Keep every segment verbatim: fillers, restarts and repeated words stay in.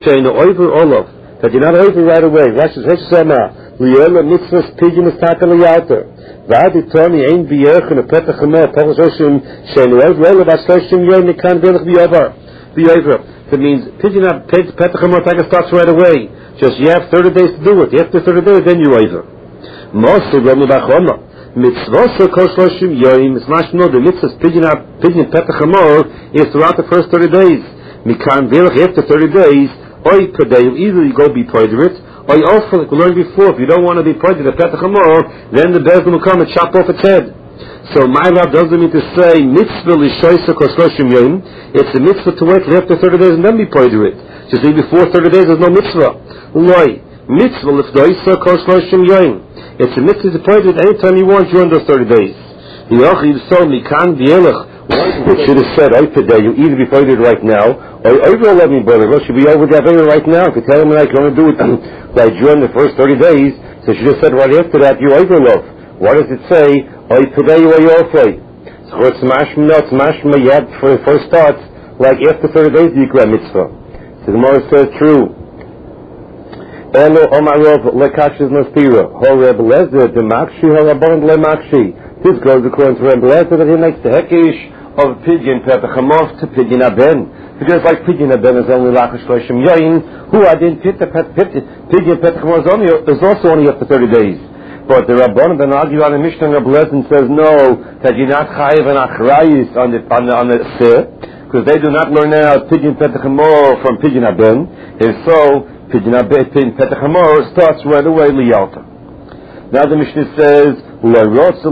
Saying over Olaf, that you're not over right away. Rashi says, "Heshama liyola mitzvahs pidyon is takali outer." V'adi toni ein biyerch and a petach hamor pachos oshim shein over Olaf asloshim yoy nikan belach biyover biyover. That means pidyon petach hamor taka starts right away. Just you have thirty days to do it. After thirty days, then you're over. Mosul lo mebachoma mitzvahs kol shloshim yoyim. It's not no the mitzvahs pidyon pidyon petach hamor is throughout the first thirty days. Mikan belach after thirty days. Oy today, either you go be part of it, or you also, like we learned before, if you don't want to be part of the Petach Hamor, then the Bezdin will come and chop off its head. So my love doesn't mean to say mitzvah l'shoysa koshloshim yom. It's a mitzvah to wait till after thirty days and then be part of it. Just say before thirty days there's no mitzvah. Loy mitzvah l'shoysa koshloshim yom. It's a mitzvah to part of it anytime you want during those thirty days. The Yochiv so mikan bielach. It should have said, "I today you either be part of it right now, or over eleven brother. Well, should be over that right now. If you tell him I can only do it like during the first thirty days, so she just said right after that you over love. What does it say? I today you are also. So it's mashma, it's mashma. You had for the first starts like after thirty days you grab mitzvah. So the Gemara says true. Elo omarov lekashes nastira. Horeb lezer demakshi horabon lemakshi. This goes according to Rebbe Lezer that he makes the hekish of pidyon petach hamor to pidyon aben, because like pidyon aben is only lachash shloshim yain, who I didn't fit the pidyon petach hamor is also only up to thirty days. But the Rabbanan then argue on the Mishnah of Rebbe Lezer and says no, that you're not chayiv and achrayis on the on the on the seh, because they do not learn out pidyon petach hamor from pidyon aben, and so pidyon aben pidyon petach hamor starts right away liyalta. Now the Mishnah says, let's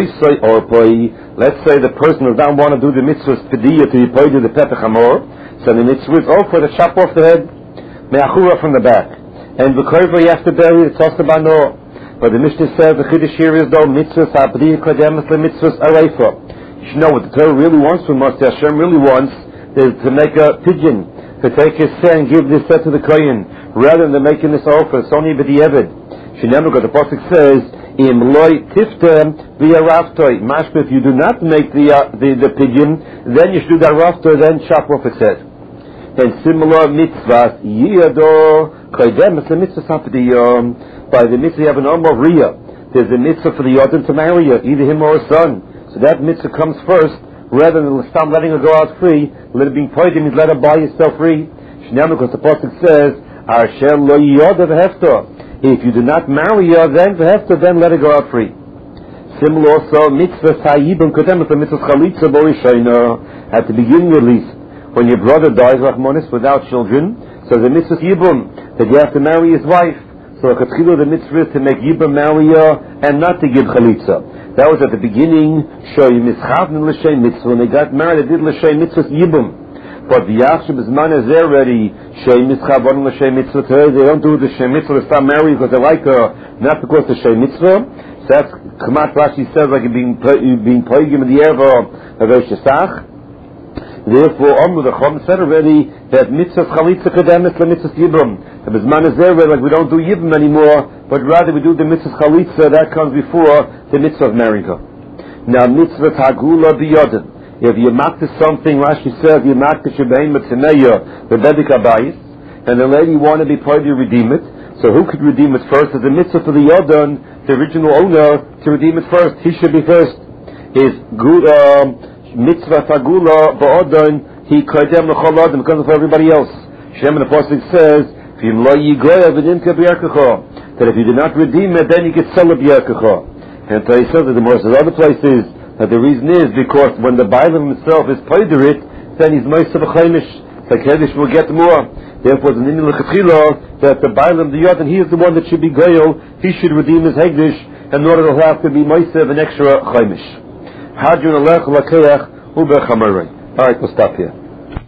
say the person does not want to do the mitzvahs pediyah to be paid to the petach hamor, so the mitzvah is oh for the chop off the head, me'achura from the back, and the korva you have to bury the tosta bano. But the Mishnah says the chiddush here is though mitzvahs abdiyah kodemus le mitzvahs areifa. You should know what the Torah really wants from us. The Hashem really wants is to make a pidyon, to take his sin and give this set to the kohen, rather than making this offer. It's only b'di'evid. The pasuk says, "Im loy tiftem v'yaraftoi." Mashma, if you do not make the uh, the the pidyon, then you should do that raftoi, then chop off its head. And similar mitzvahs, yiyado koydem is the mitzvah sapdiyom. By the mitzvah you have an arm of riyah. There's a mitzvah for the yodin to marry her, either him or a son. So that mitzvah comes first, rather than stop letting her go out free. Let it be poydim means let her buy herself free. Shnei because the pasuk says, "Asher lo yodav hefta." If you do not marry her, then have to then let her go out free. Similar also, mitzvah sayyibim kodem the mitzvah chalitza borishayna at the beginning at least, when your brother dies, rachmanis, without children, so the mitzvah yibum that you have to marry his wife. So the mitzvah is to make yibum marry her and not to give chalitza. That was at the beginning. Shoyim mitzchavnim l'shem mitzvah. When they got married, they did l'shem mitzvah yibum. But the Yachshim is man is already Shem Mitzvah, one of the Shem Mitzvah. They don't do the Shem Mitzvah to start marrying because they like her, not because the Shem Mitzvah. So that's Kamat Rashi says like being being poigim in the air of Shesach. Therefore, Omru the Chom said already that Mitzvah Chalitza Kedemis le Mitzvah Yibum. The Bisman is there like we don't do Yibum anymore, but rather we do the Mitzvah Chalitza that comes before the Mitzvah of marrying her. Now Mitzvah Tagula Biyodin. If you makta something, Rashi says, you makta shebein mitzineya, the bedik abayis, and the lady wanted to be part to redeem it, so who could redeem it first? It's a mitzvah for the Yodon, the original owner, to redeem it first. He should be first. Is um, mitzvah tagula ba'odon, he kodem l'chol adam, because of everybody else. Shem in the pasuk says, v'im lo yigoya v'nimka b'yarkecha, that if you do not redeem it, then you get sell b'yarkecha. And so he says that the more says other places, that the reason is because when the Bailam himself is paiderit, then he's most of a chaimish. The Kaddish will get more. Therefore, the Ninin L'Chatchila, that the Bailam, the Yod, and he is the one that should be goyel, he should redeem his Hegdish, in order to have to be Moisev an extra chaimish. Hadjun Alech Lakeach Ube Chamarei. Alright, we'll stop here.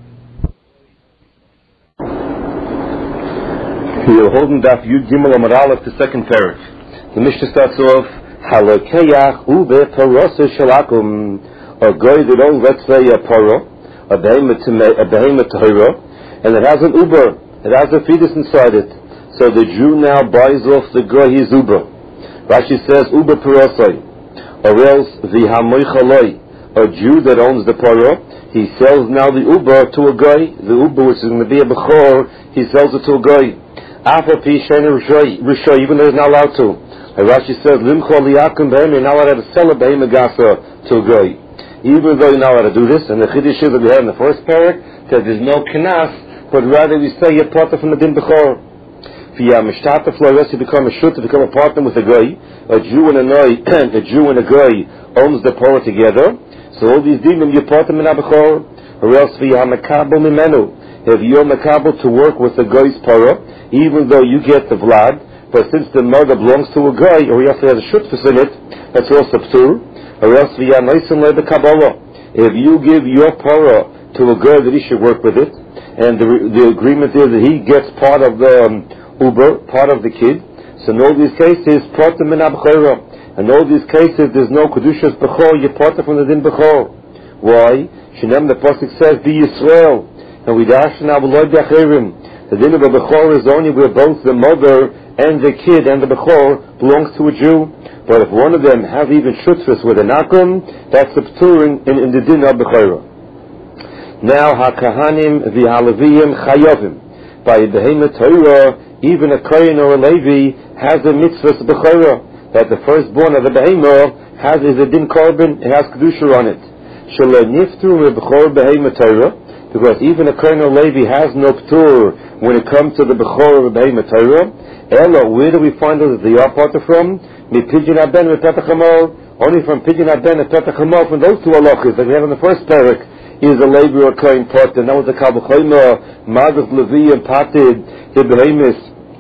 Here, holding Daf Yud Gimel Amar Aleph, the second parak. The Mishnah starts off, Halokeach ube parose shalakum, a guy that owns, let's say, a paro, a behemoth tahira, and it has an uber, it has a fetus inside it. So the Jew now buys off the guy his uber. Rashi says uber parosei, or else the hamoichaloi, a Jew that owns the parah, he sells now the uber to a guy. The uber, which is going to be a bechor, he sells it to a guy. After Pishen Rishoy, even though he's not allowed to. Like Rashi says, Limchol liyakim behem, you're not allowed to sell a behem agasa to a guy. Even though you're not allowed to do this, and the chiddush is that we had in the first parak, that there's no knas, but rather we say you're part from the din bechor. If you have mishtata flores, you become a shut to become a partner with a guy. A Jew and a guy, a Jew and a guy owns the parah together. So all these dinim, you're part of min ha-bechor. Or else if you have mekabel mimenu, if you're mekabel to work with the guy's parah, even though you get the vlad, but since the mother belongs to a guy, or he also has a shutfus in it, that's also ptur. Or else we are nice and like the Kabbalah. If you give your parah to a guy that he should work with it, and the, the agreement is that he gets part of the um, uber, part of the kid, so in all these cases, part of min ha-bechorah. In all these cases, there's no kedushas bechor, you're part from the din bechor. Why? Shinem, the pasuk says, be Yisrael. And we dash now v'loy b'achirim. The din of a bechor is only where both the mother and the kid and the bechor belongs to a Jew. But if one of them have even shutfus with a nakum, that's the pturing in, in the din of bechorah. Now, ha-kahanim v'ha-leviyim chayovim. By behemoth Torah, even a kohen or a levi has a mitzvah bechorah, that the firstborn of the behemoth has is a din korban, it has kedusha on it. Shelo niftu bechor behemoth Torah, because even a kohen or levi has no ptur when it comes to the bechor of behemoth Torah. Ella, where do we find out that they are part from? Mi pidyon haben and petach hamor, only from pidyon haben and petach hamor, from those two halachas that we have in the first parak, is a levi or kohen part, and that was the kal b'chomer, madach levi and patid, the behemoth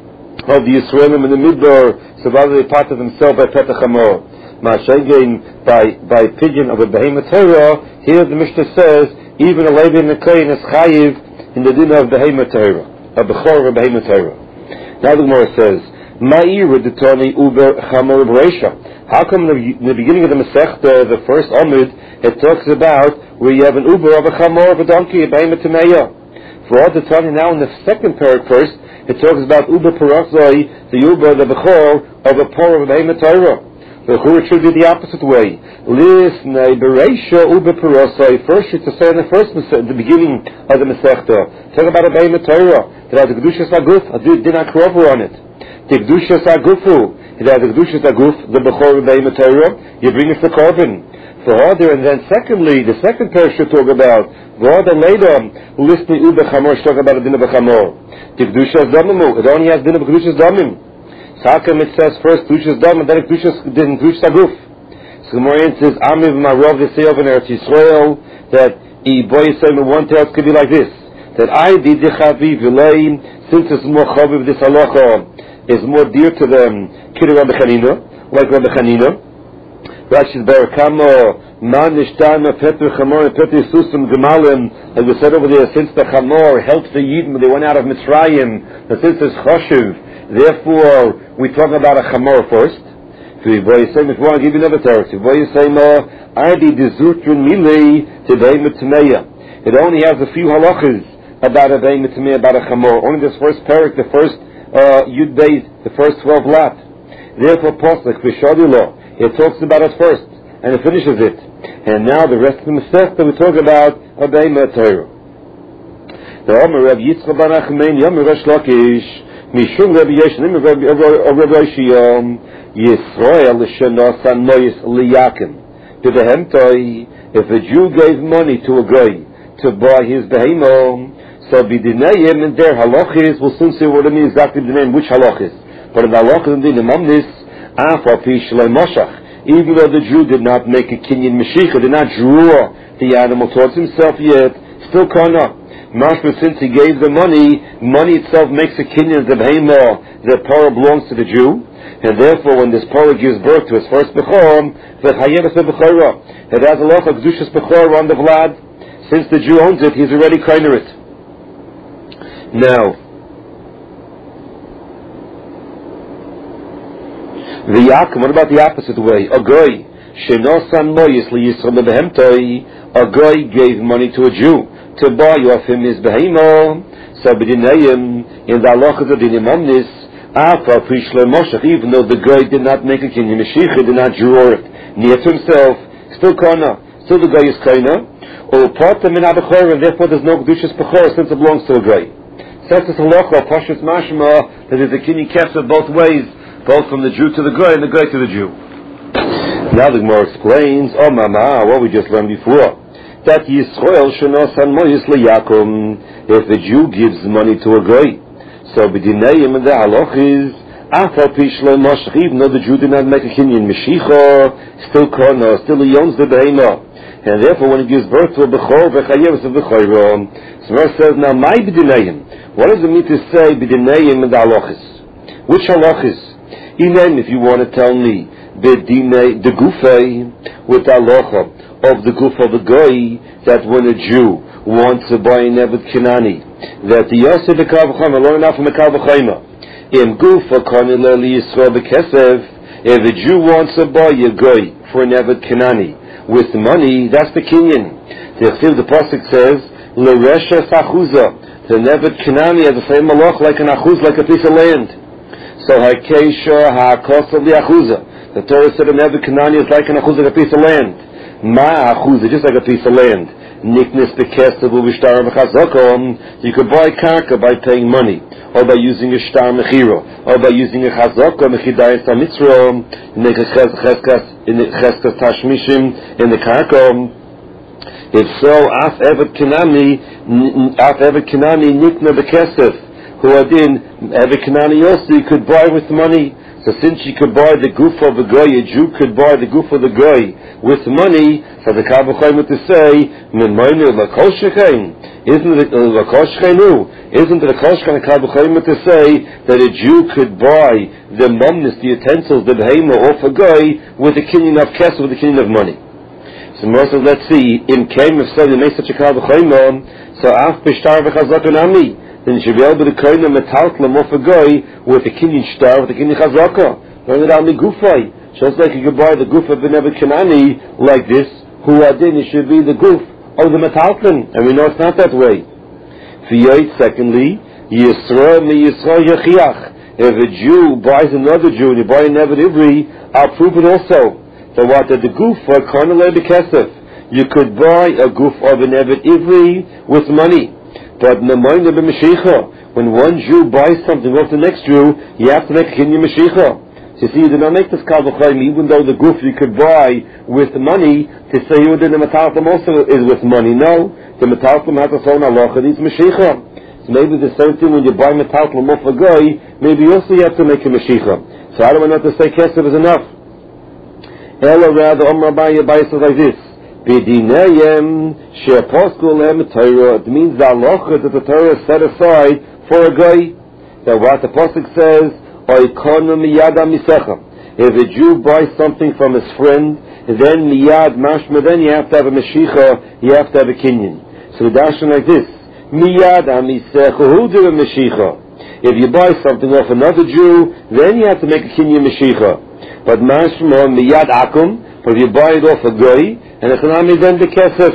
of the Yisraelim in the Midbar, so rather they part of themselves by petach hamor. Ma'ashegein, by by pidyon of a behemoth Torah, here the Mishnah says, even a levi and a kohen is chayiv in the din of behemoth Torah, a bechor of a behemoth Torah. Now the Gemara says, Ma'ir d'toni uber chamor b'reisha. How come in the beginning of the Masechta, the first Amud, it talks about where you have an uber of a chamor of a donkey, a behemoth tameya. For all the Tani now in the second parak first, it talks about uber parasai, the uber, the bechor of a por of a behemoth Torah. The Chur should be the opposite way. Lisnei b'reisha uber parasai. First, you to say in the first, the beginning of the Masechta, talk about a behemoth Torah that has a kedushas aguf, a din akrover on it. The kedushas agufu, it has a kedushas aguf, the bechor of behemoth Torah. You bring it for korban. For order, and then secondly, the second parak should talk about order later. Lisnei uber chamor should talk about a din of a chamor. The kedushas damimu, it only has din of kedushas damim. So how come it says first kedushas dam and then kedushas din kedushas aguf? So the Gemara says, Amiv ma'rov v'seov in Eretz Yisrael, that I boy saying one tale could be like this, that I did the chaviv v'lein, since it's more chaviv, this halacha is more dear to them, kiri Rabbi Chanina, like Rabbi Chanina. Rashi's barakamo, man nishtana petr chamor and petr susum gemalim, as we said over there, since the chamor helps the yidden when they went out of Mitzrayim, but since it's choshev, therefore we talk about a chamor first. So if you say, if you want to give you another territory, if you say, I did the zutrin milei to behemoth tameya. It only has a few halachas about a behemoth tameya, about a chamor. Only this first parak, the first uh, yud beis, the first twelve lat. Therefore, poslik v'shadilo, it talks about it first and it finishes it. And now the rest of the Masechta we talk about a behemoth Torah. The Omer Rav Yitzchak bar Nachman Yom Rosh Lakish Mishum Rabbi Yeshua Rabbi Yishiyom Yisrael Shenosan Nois Liyakim to the Hemtoi. If a Jew gave money to a guy to buy his behemoth, so b'dinayim and their halachis, we'll soon see what it means exactly the name, which halachis. But in the halachis and the mamnis, afapi shlei mashach, even though the Jew did not make a kinyan mashiach, did not draw the animal towards himself yet, still kana. Mashma, since he gave the money, money itself makes a kinyan, the behemoth, the parah belongs to the Jew, and therefore when this parah gives birth to his first bechor, the chayeres bechorah, it has a lot of kedushas bechorah on the vlad. Since the Jew owns it, he's already koiner it. Now, the yakum, what about the opposite way? A guy, shenosan moyis liyisrael behemtoi, a guy gave money to a Jew to buy off him his behemoth. So b'dinayim, in the halachas of dinim omnis, afa pishle moshach, even though the guy did not make a kinyan mashiach, did not draw it near to himself, still kana. Still the guy is kaina. Or part min abechor, and therefore there's no kedushas bechor since it belongs to a guy. Says this halacha, pashut mashma, that there's a kinyan kesef both ways, both from the Jew to the guy and the guy to the Jew. Now the Gemara explains, oh mama, what we just learned before, that Yisrael shenosan moyis leyakum, if a Jew gives money to a guy, so b'dineim the halach is, afal pishle moshech, even though the Jew did not make a kinyan meshicha, still kono, still he owns the behema, and therefore when he gives birth to a bechor, v'chayev is a bechor. So Gemara says, now my b'dineim, what does it mean to say b'dineim in the halachis? Which halachis? Inen, if you want to tell me, b'dinei the gufay, with the halacha of the guf of the goy, that when a Jew wants to buy an Evet Kinani, that the Yosef the Kal V'chayma, learn enough from the Kal V'chayma, im guf ha'konile li Yisrael b'kesev, if a Jew wants to buy a goy for an Evet Kinani with money, that's the kinyan. The the pasuk says, l'resha sachuza, the Evet Kinani has the same malach like an achuz, like a piece of land. So ha'keisha ha'kosa li'achuza. The Torah said an Evet Kinani is like an achuz, like a piece of land. Ma achuza, just like a piece of land. Niknis bekesef u'b'shtar v'chazakom. You could buy karka by paying money, or by using a shtar mechira, or by using a chazaka mechidayis hamitzro, make a cheskas in the cheskas tashmishim in the karka. If so, af Evet Kinani, af Evet Kinani nikna bekesef. Who adin Evet Kinani also you could buy with money. So since you could buy the goof of the guy, a Jew could buy the goof of the guy with money, so the Kal V'chayma to say, min moinu l'kol shechein, isn't it l'kol shecheinu? Isn't it l'kol shechein the Kal V'chayma to say that a Jew could buy the momnus, the utensils, the behema off a guy with a kinyan of kesef, with a kinyan of money? So Moshe says, let's see, im came if said he made such a Kal V'chayma, so af b'shtar v'chazakon ami, then you should be able to koin a metaltlam off a guy with a kinyan shtar, with a kinyan chazaka. Learn it on the gufay. Just like you could buy the guf of an Evet Kinani like this, who adin, it should be the guf of the metaltlam. And we know it's not that way. V'yait, secondly, Yisra mi Yisra yachiach. If a Jew buys another Jew, and you buy an Evet Ivri, I'll prove it also. So what, that the guf for karnalei bekesef, you could buy a guf of an Evet Ivri with money. But when one Jew buys something off the next Jew, you have to make a kinyan meshicha. So you see, you do not make this Kal V'chayma, even though the guf you could buy with money, to say you did the metaltlam also is with money. No, the metaltlam has its own halacha, it's meshicha. So maybe the same thing when you buy metaltlam off a guy, maybe also you have to make a meshicha. So I don't want to say kesef is enough. Ella rather, Omar Abaye Abaye says like this. B'dinayim she'aposku lehem Torah. It means the halacha that the Torah is set aside for a guy. That what the pasuk says, oikonu miyad amisecha. If a Jew buys something from his friend, then miyad mashma, then you have to have a meshicha, you have to have a kinyan. So we dash like this: miyad amisecha, who do a meshicha? If you buy something off another Jew, then you have to make a kinyan meshicha. But mashma miyad akum. But if you buy it off a guy, and the chanami then the kesef,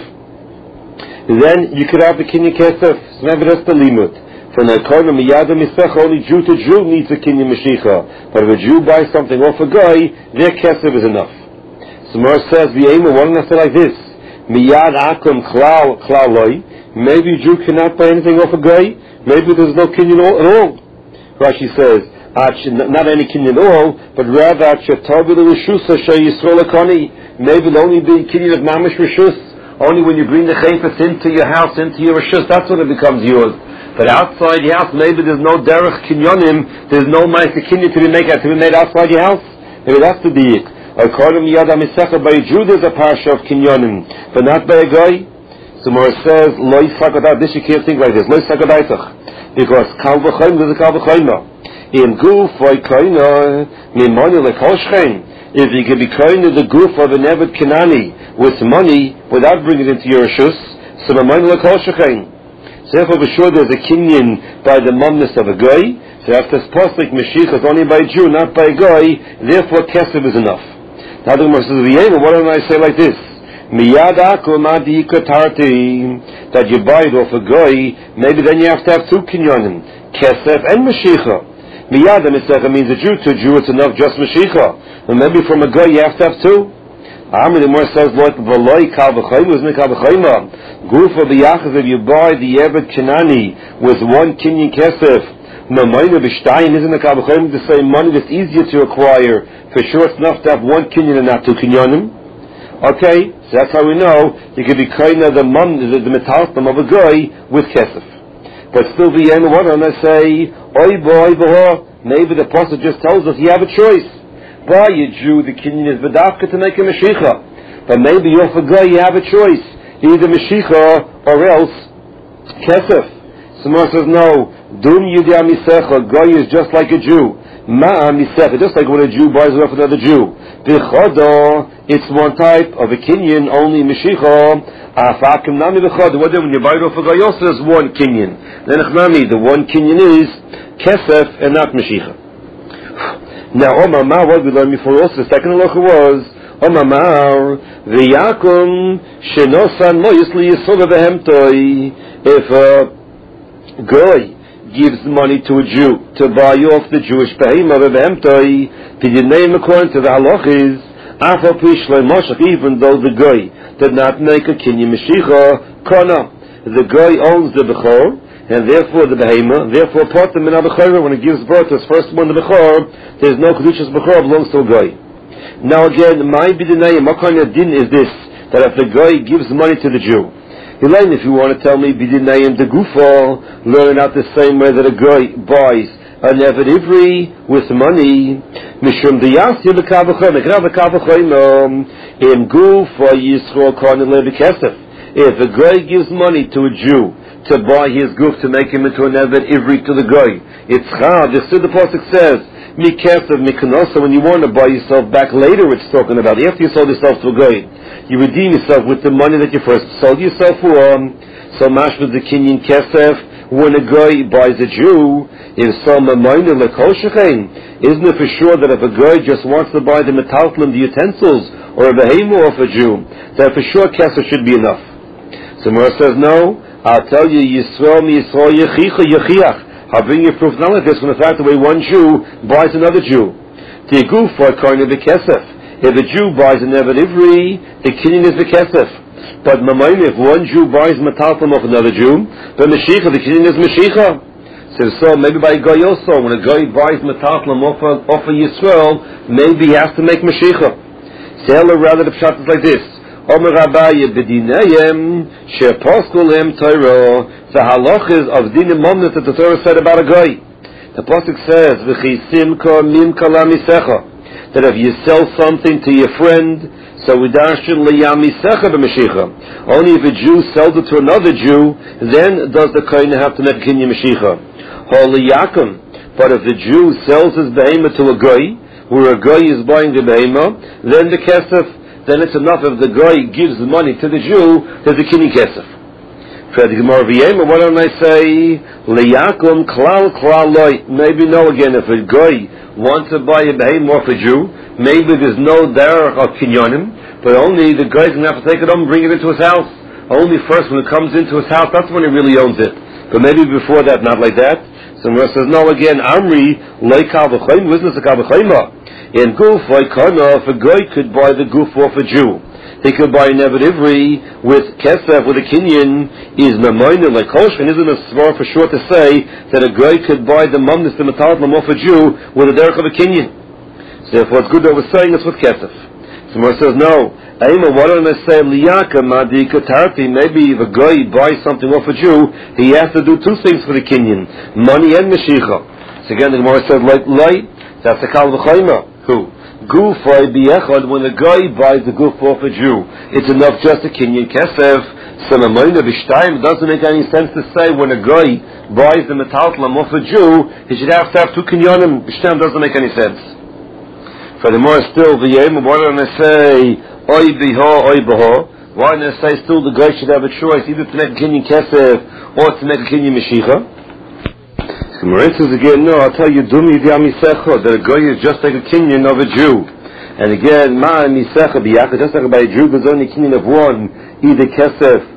then you could have the kinyan kesef. So maybe that's the limit. For nakoyim miyad misech, only Jew to Jew needs a kinyan meshicha. But if a Jew buys something off a guy, their kesef is enough. So Mar says the aim of one say like this: miyad akum klal klaloi. Maybe a Jew cannot buy anything off a guy. Maybe there's no kinyan at all. Rashi says, not any kinyan at all, but rather maybe the only the kinyan of mamish rishus, only when you bring the chayfetz into your house, into your rishus, that's when it becomes yours. But outside your house, maybe there's no derech kinyanim, there's no ma'aser kinyan to be made to be made outside your house. Maybe that's the deed. According to Yad HaMisecha, by a Jew there's a parsha of kinyanim, but not by a guy. So Mor says, Lo Yisakadat, this you can't think like this, Lo Yisakadaitach, because Kal V'chayma, there's a Kal V'chayma. In guf or koina mimoni lekol shechein. If you can be koina the guf of an Evet Kinani with money without bringing it into your rishus, so mimoni lekol shechein. So therefore, be sure there's a kinyan by the momness of a guy. So after this pasuk Mashiach is only by a Jew, not by a guy. Therefore, kesef is enough. Now the Gemara says, "What do I say like this? Miyad akum adi katarti, that you buy it off a guy. Maybe then you have to have two kinyanim, kesef and Mashiach." Miyad HaMisecha means a Jew to a Jew, it's enough just Mashicha. And maybe from a guy you have to have two. Amr the more says like V'loi kal v'chayma is kal v'chayma. Gufa b'yachav if you buy the Eved Kenani with one kinyan kesef. Mamayna b'shtayim isn't a kal v'chayma the same money that's easier to acquire. For sure it's enough to have one kinyan and not two kinyanim. Okay, so that's how we know you could be kind of the mum, the, the metalstam of a guy with kesef. But still the end of what and I say, oi boy boy, maybe the apostle just tells us you have a choice. By a Jew, the kinyan is bedafka to make a Mashiach. But maybe you're for guy, you have a choice. Either Mashiach or else Kesef. Someone says, no, Dum Yudya Misecha, guy is just like a Jew. Ma Misecha, just like when a Jew buys it off another Jew. Bichodo, it's one type of a kinyan, only Mashiach. Afakim Nami Bichodo, when you buy it off a guy, also there's one kinyan. Then the one kinyan is Kesef and not Mashiach. Now, Omar Mar, what we learned before also, the second halacha was, Omar Mar, V'yakum shenosan lo yisli yisoda v'hemtoi. If a guy gives money to a Jew to buy off the Jewish behemah v'hemtoi, the name according to the halachas, afal pishlei moshach, even though the guy did not make a kinyan meshicha, kana. The guy owns the bechor, and therefore the behemah, therefore part of the minah bechor, when it gives birth to its first one, the bechor, there's no kedushas bechor, belongs to a guy. Now again, my bidinayim, what kind of din is this, that if the guy gives money to the Jew, Elaine, if you want to tell me bidinayim the gufo, learn out the same way that a guy buys an eved ivri with money, mishum diyasi l'kavachom, ekra v'kavachom, in gufo yisro kornel levikesef. If a guy gives money to a Jew to buy his goof to make him into an eved ivri to the guy, it's chad. The Siddur Pasuk says, mikesef mikanosa, when you want to buy yourself back later, it's talking about after you sold yourself to a guy, you redeem yourself with the money that you first sold yourself for. So mashma the kinyan kesef, when a guy buys a Jew, if some minor lekol shechein, isn't it for sure that if a guy just wants to buy the metaltlim, the utensils, or a behemah off a Jew, that for sure kesef should be enough? So Mora says, no, I'll tell you, Yisrael mi Yisrael yechicha yechiach. I'll bring you proof not like this from the fact the way one Jew buys another Jew. The guf for koine v'kesef. If a Jew buys an eved ivri, the kinyan is v'kesef. But mamayim, if one Jew buys metalpam of another Jew, the meshicha, the kinyan is meshicha. So, so maybe by a guy also, when a guy buys metalpam off a, off a Yisrael, maybe he has to make meshicha. Say, rather the pshat is like this. Omer Rabbaye b'dinayim she'poskulim Torah. The halachas of dinim momnus that the Torah said about a guy. The pasuk says v'chisimka mimka lamisecha, that if you sell something to your friend, so we darshin liyamisecha b'mashicha. Only if a Jew sells it to another Jew, then does the kohen have to make kinyan mashicha. Holiyakum. But if the Jew sells his behemah to a guy, where a guy is buying the behemah, then the kesef, then it's enough if the guy gives the money to the Jew, there's a kinyan kesef. For the Gemara v'yema, what don't I say? Liyakum klal klal loy. Maybe no again, if a guy wants to buy a behemah off a Jew, maybe there's no derech of kinyanim, but only the guy's going to have to take it home and bring it into his house. Only first when it comes into his house, that's when he really owns it. But maybe before that, not like that. So Gemara says, no again, Amri, loy kal v'chayim, business of kal v'chayim. In guf, like kana, if a guy could buy the guf off a Jew, he could buy an eved ivri with kesef, with a kinyan, is mamoyne like koshkin. Isn't it smart for sure to say that a guy could buy the mamnis, the metaltlam off a Jew with a derech of a kinyan? So therefore it's good that we're saying this with kesef. Someone says, no, Aima, why don't I say liyaka madika tarti? Maybe if a guy buys something off a Jew, he has to do two things for the kinyan, money and meshicha. So again the Gemara says, like light, that's a kal v'chayma. Who? Gufay biyechad, when a guy buys the guf off a Jew, it's enough just a kinyan kesef. Sanamayna b'shtayim, doesn't make any sense to say when a guy buys the metaltlam off a Jew, he should have to have two kinyanim. B'shtayim doesn't make any sense. Furthermore, still v'yem, why don't I say oy biha, oy baha? Why don't I say still the guy should have a choice either to make a kinyan kesef or to make a kinyan meshicha? Gemara says again, no, I'll tell you, dumi v'yamisecha, that a guy is just like a kinyan of a Jew. And again, ma misecha b'yaka, just like by a Jew, there's only kinyan of one, either kesef